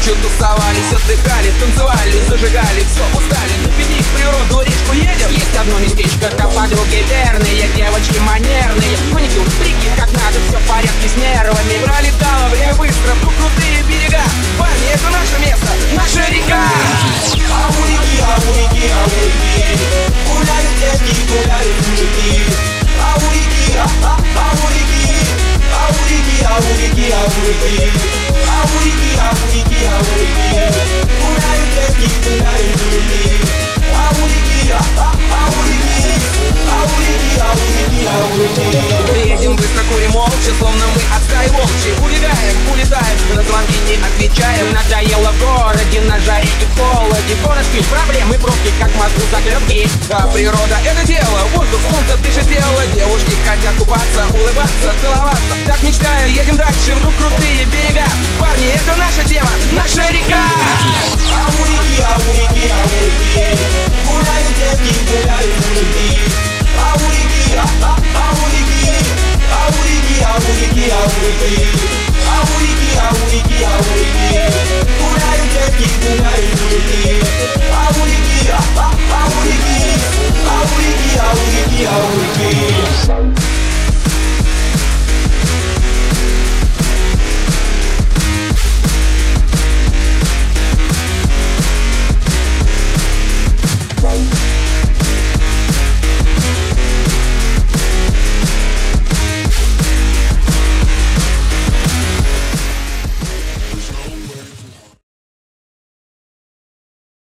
ночью тусовались, отдыхали, танцевали, зажигали, все устали. На пикник в природу, речку едем. Есть одно местечко, там подруги верные, девочки манерные. Маникюр, прикид, как надо, все в порядке с нервами. Пролетало время быстро, вдруг крутые берега. Парни, это наше место, наша река. Ауриги, ауриги, ауриги, гуляют девки, гуляют мужики. Ауриги, ауриги, ауриги, ауриги, ауриги, ауриги, ауриги, ауриги, гуляют девки, гуляют мужики. Ауриги, ауриги, ауриги, ауриги, ауриги. Едем быстро, курим молча, словно мы отстаи волчьи. Убегаем, улетаем, на звонки не отвечаем. Надоело в городе, на жаре и в холоде. Город спит, проблемы, пробки, как в Москву заклепки. А природа — это дело, воздух, солнце дышит тело. Девушки хотят купаться, улыбаться, целоваться. Так мечтаю, едем дальше, вдруг крутые берега. Парни, это наша тема, наша река. Ауриги, ауриги, ауриги, гуляют девки, гуляют мужики. Ауриги, ауриги, ауриги, ауриги, ауриги, ауриги, ауриги, ауриги, гуляют девки, гуляют мужики. Ауриги, ауриги, ауриги, ауриги, ауриги.